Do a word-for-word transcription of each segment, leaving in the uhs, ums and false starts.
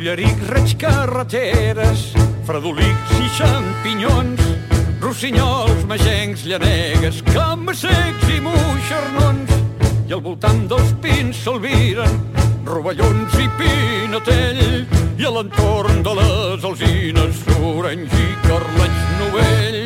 Ullerics, reig, carreteres, fredolics i xampinyons, rossinyols, magencs, llanegues, camba-secs i moixernons. I al voltant dels pins s'albiren rovellons i pinatell, i a l'entorn de les alzines orenys i carlets novell.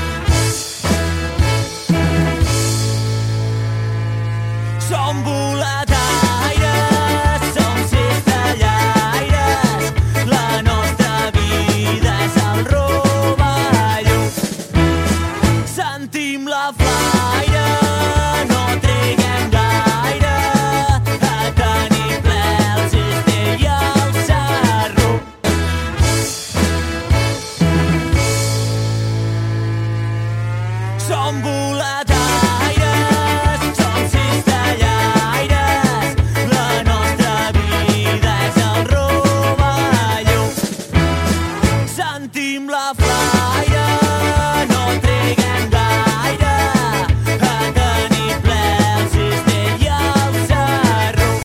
Som boletaires, som cistellaires, la nostra vida és el rovelló. Sentim la flaire, no triguem gaire a tenir ple el cistell i el sarró. Som boletaires, som cistellaires, la nostra vida és el rovelló. Sentim la flaire,